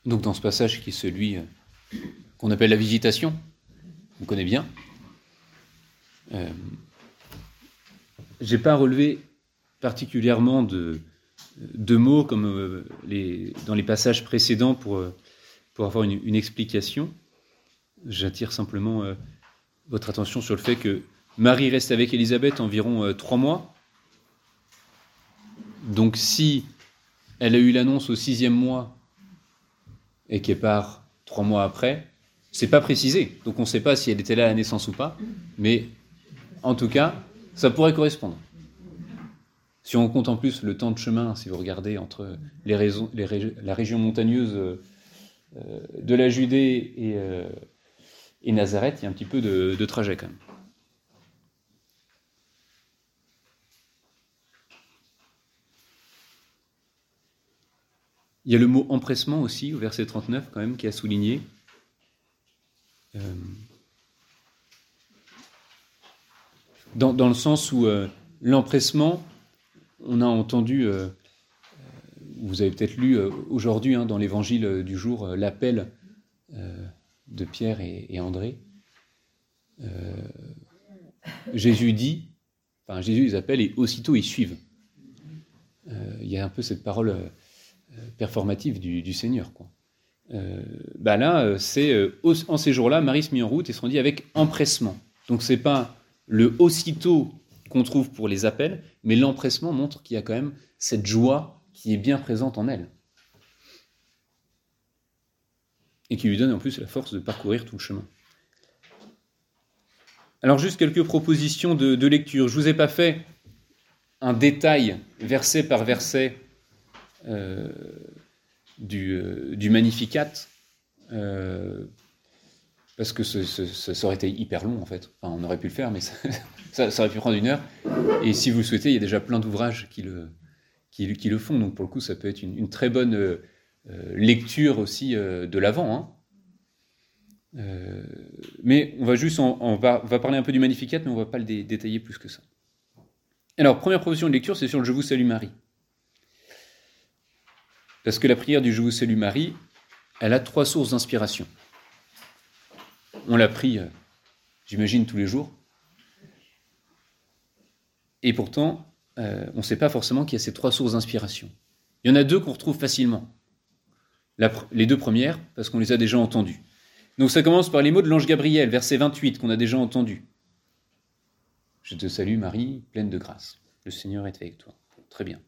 Donc dans ce passage qui est celui qu'on appelle la visitation, on connaît bien, j'ai pas relevé particulièrement de mots comme dans les passages précédents pour avoir une explication. J'attire simplement votre attention sur le fait que Marie reste avec Élisabeth environ 3 mois. Donc si elle a eu l'annonce au 6e mois et qu'elle part 3 mois après, c'est pas précisé. Donc on ne sait pas si elle était là à la naissance ou pas, mais en tout cas, ça pourrait correspondre. Si on compte en plus le temps de chemin, si vous regardez entre la région montagneuse de la Judée et Nazareth, il y a un petit peu de trajet quand même. Il y a le mot empressement aussi, au verset 39 quand même, qui est à souligner. Dans le sens où l'empressement, on a entendu, vous avez peut-être lu aujourd'hui dans l'évangile du jour, l'appel de Pierre et André. Jésus les appelle et aussitôt ils suivent. Il y a un peu cette parole performative du Seigneur, quoi. Là, c'est en ces jours-là, Marie se mit en route et se rendit avec empressement. Donc c'est pas le aussitôt qu'on trouve pour les appels, mais l'empressement montre qu'il y a quand même cette joie qui est bien présente en elle. Et qui lui donne en plus la force de parcourir tout le chemin. Alors juste quelques propositions de lecture. Je ne vous ai pas fait un détail, verset par verset, du Magnificat, parce que ça aurait été hyper long en fait. Enfin, on aurait pu le faire, mais ça aurait pu prendre 1 heure. Et si vous le souhaitez, il y a déjà plein d'ouvrages qui le font. Donc pour le coup, ça peut être une très bonne lecture aussi de l'Avent. Mais on va juste, on va parler un peu du Magnificat, mais on ne va pas le détailler plus que ça. Alors, première proposition de lecture, c'est sur le « Je vous salue Marie ». Parce que la prière du « Je vous salue Marie », elle a 3 sources d'inspiration. On la prie, j'imagine, tous les jours. Et pourtant, on ne sait pas forcément qu'il y a ces 3 sources d'inspiration. Il y en a 2 qu'on retrouve facilement. Les 2 premières, parce qu'on les a déjà entendues. Donc ça commence par les mots de l'ange Gabriel, verset 28, qu'on a déjà entendu. « Je te salue Marie, pleine de grâce. Le Seigneur est avec toi. » Très bien.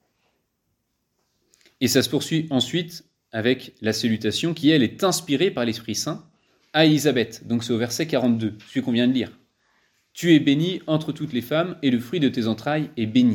Et ça se poursuit ensuite avec la salutation qui, elle, est inspirée par l'Esprit Saint à Élisabeth. Donc c'est au verset 42, celui qu'on vient de lire. « Tu es bénie entre toutes les femmes, et le fruit de tes entrailles est béni. »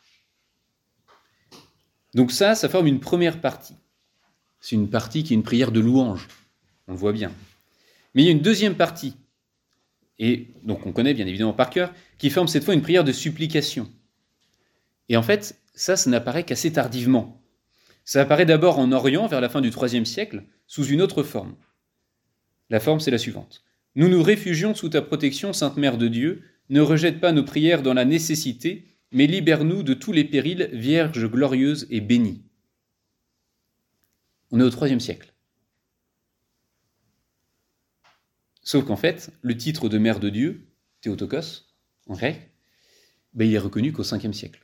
Donc ça forme une première partie. C'est une partie qui est une prière de louange. On le voit bien. Mais il y a une deuxième partie, et donc on connaît bien évidemment par cœur, qui forme cette fois une prière de supplication. Et en fait, ça n'apparaît qu'assez tardivement. Ça apparaît d'abord en Orient, vers la fin du IIIe siècle, sous une autre forme. La forme, c'est la suivante. « Nous nous réfugions sous ta protection, Sainte Mère de Dieu. Ne rejette pas nos prières dans la nécessité, mais libère-nous de tous les périls, Vierge glorieuse et bénie. » On est au IIIe siècle. Sauf qu'en fait, le titre de Mère de Dieu, Théotokos, en grec, il est reconnu qu'au Ve siècle.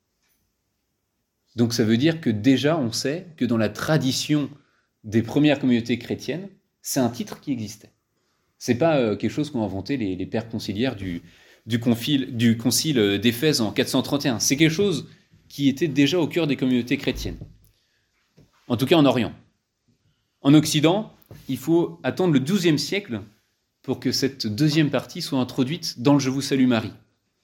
Donc ça veut dire que déjà on sait que dans la tradition des premières communautés chrétiennes, c'est un titre qui existait. C'est pas quelque chose qu'ont inventé les pères conciliaires du concile d'Éphèse en 431. C'est quelque chose qui était déjà au cœur des communautés chrétiennes. En tout cas en Orient. En Occident, il faut attendre le XIIe siècle pour que cette deuxième partie soit introduite dans le « Je vous salue Marie ».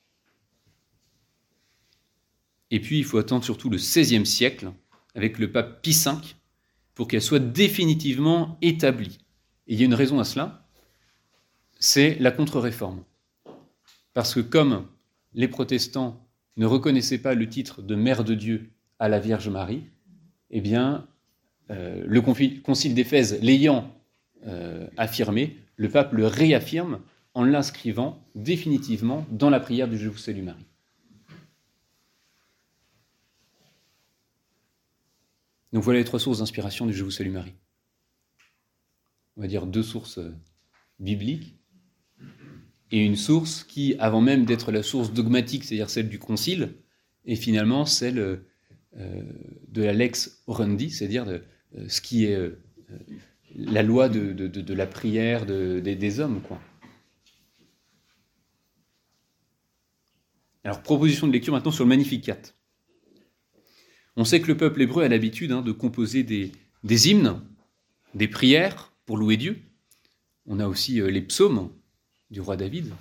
Et puis, il faut attendre surtout le XVIe siècle, avec le pape Pie V, pour qu'elle soit définitivement établie. Et il y a une raison à cela, c'est la contre-réforme. Parce que comme les protestants ne reconnaissaient pas le titre de Mère de Dieu à la Vierge Marie, eh bien, le concile d'Éphèse l'ayant affirmé, le pape le réaffirme en l'inscrivant définitivement dans la prière du « Je vous salue Marie ». Donc voilà les 3 sources d'inspiration du « Je vous salue Marie ». on va dire, deux sources bibliques, et une source qui, avant même d'être la source dogmatique, c'est-à-dire celle du concile, est finalement celle de la lex orandi, c'est-à-dire de ce qui est la loi de la prière des hommes, quoi. Alors, proposition de lecture maintenant sur le Magnificat. On sait que le peuple hébreu a l'habitude de composer des hymnes, des prières pour louer Dieu. On a aussi les psaumes du roi David.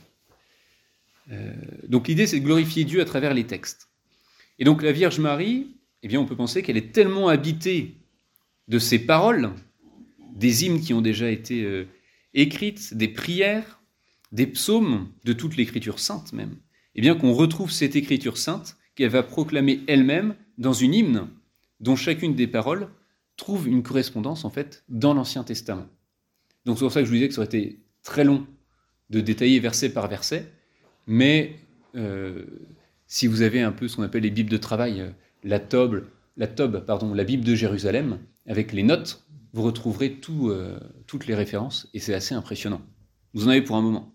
Donc l'idée, c'est de glorifier Dieu à travers les textes. Et donc la Vierge Marie, eh bien, on peut penser qu'elle est tellement habitée de ces paroles, des hymnes qui ont déjà été écrites, des prières, des psaumes, de toute l'écriture sainte même, eh bien qu'on retrouve cette écriture sainte qu'elle va proclamer elle-même dans une hymne dont chacune des paroles trouve une correspondance en fait dans l'Ancien Testament. Donc c'est pour ça que je vous disais que ça aurait été très long de détailler verset par verset, mais si vous avez un peu ce qu'on appelle les bibles de travail, la Tob, la Bible de Jérusalem, avec les notes, vous retrouverez toutes les références, et c'est assez impressionnant. Vous en avez pour un moment.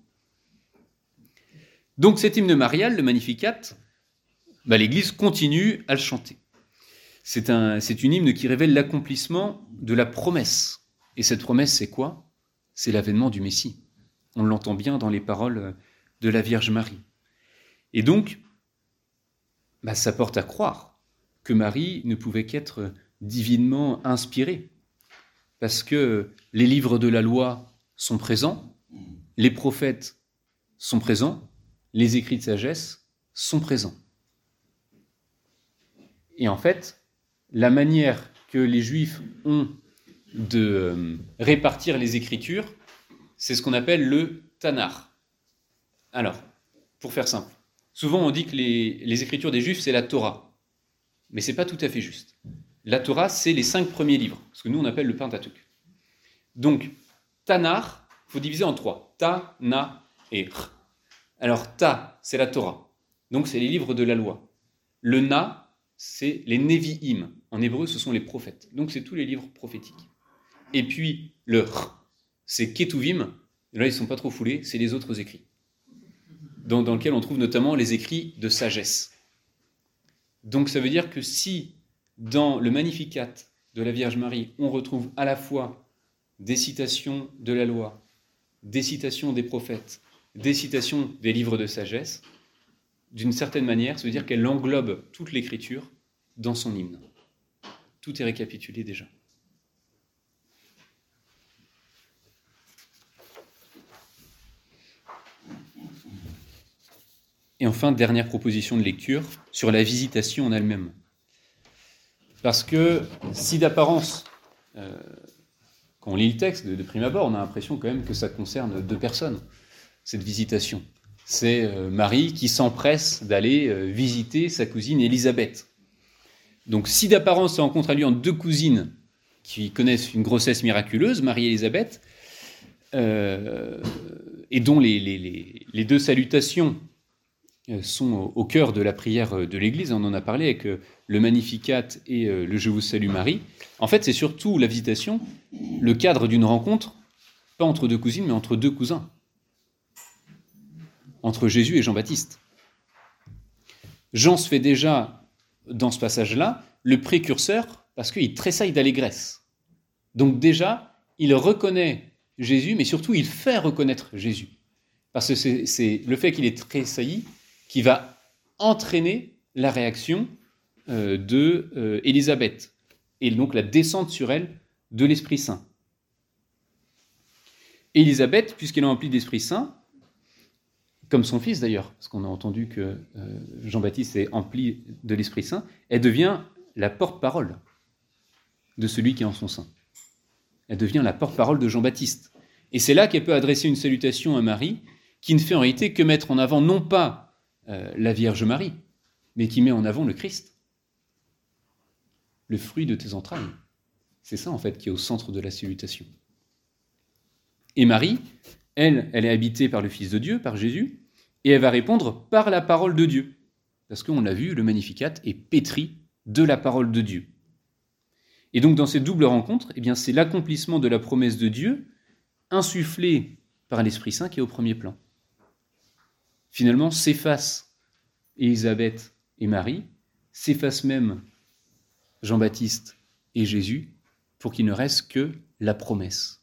Donc cet hymne marial, le Magnificat, l'Église continue à le chanter. C'est une hymne qui révèle l'accomplissement de la promesse. Et cette promesse, c'est quoi ? C'est l'avènement du Messie. On l'entend bien dans les paroles de la Vierge Marie. Et donc, ça porte à croire que Marie ne pouvait qu'être divinement inspirée, parce que les livres de la loi sont présents, les prophètes sont présents, les écrits de sagesse sont présents. Et en fait, la manière que les Juifs ont de répartir les Écritures, c'est ce qu'on appelle le Tanakh. Alors, pour faire simple, souvent on dit que les Écritures des Juifs, c'est la Torah. Mais ce n'est pas tout à fait juste. La Torah, c'est les 5 premiers livres, ce que nous on appelle le Pentateuque. Donc, Tanakh, il faut diviser en 3. Ta, na et r. Alors, Ta, c'est la Torah. Donc, c'est les livres de la loi. Le Na, c'est les Nevi'im. En hébreu, ce sont les prophètes. Donc, c'est tous les livres prophétiques. Et puis, le R, c'est Ketuvim. Là, ils ne sont pas trop foulés, c'est les autres écrits. Dans lesquels on trouve notamment les écrits de sagesse. Donc, ça veut dire que si, dans le Magnificat de la Vierge Marie, on retrouve à la fois des citations de la loi, des citations des prophètes, des citations des livres de sagesse, d'une certaine manière, ça veut dire qu'elle englobe toute l'écriture dans son hymne. Tout est récapitulé déjà. Et enfin, dernière proposition de lecture, sur la visitation en elle-même. Parce que si d'apparence, quand on lit le texte de prime abord, on a l'impression quand même que ça concerne 2 personnes, cette visitation. C'est Marie qui s'empresse d'aller visiter sa cousine Élisabeth. Donc si d'apparence ça rencontre à lui entre 2 cousines qui connaissent une grossesse miraculeuse, Marie et Élisabeth, et dont les 2 salutations sont au cœur de la prière de l'Église, on en a parlé avec le Magnificat et le Je vous salue Marie. En fait, c'est surtout la visitation, le cadre d'une rencontre, pas entre 2 cousines, mais entre 2 cousins. Entre Jésus et Jean-Baptiste. Jean se fait déjà, dans ce passage-là, le précurseur, parce qu'il tressaille d'allégresse. Donc déjà, il reconnaît Jésus, mais surtout, il fait reconnaître Jésus. Parce que c'est le fait qu'il est tressailli qui va entraîner la réaction d'Élisabeth, et donc la descente sur elle de l'Esprit Saint. Élisabeth, puisqu'elle est emplie d'Esprit Saint, comme son fils d'ailleurs, parce qu'on a entendu que Jean-Baptiste est empli de l'Esprit Saint, elle devient la porte-parole de celui qui est en son sein. Elle devient la porte-parole de Jean-Baptiste. Et c'est là qu'elle peut adresser une salutation à Marie, qui ne fait en réalité que mettre en avant non pas la Vierge Marie, mais qui met en avant le Christ, le fruit de tes entrailles. C'est ça en fait qui est au centre de la salutation. Et Marie, elle est habitée par le Fils de Dieu, par Jésus, et elle va répondre par la parole de Dieu. Parce qu'on l'a vu, le Magnificat est pétri de la parole de Dieu. Et donc dans cette double rencontre, eh bien, c'est l'accomplissement de la promesse de Dieu insufflée par l'Esprit Saint qui est au premier plan. Finalement, s'effacent Élisabeth et Marie, s'effacent même Jean-Baptiste et Jésus, pour qu'il ne reste que la promesse.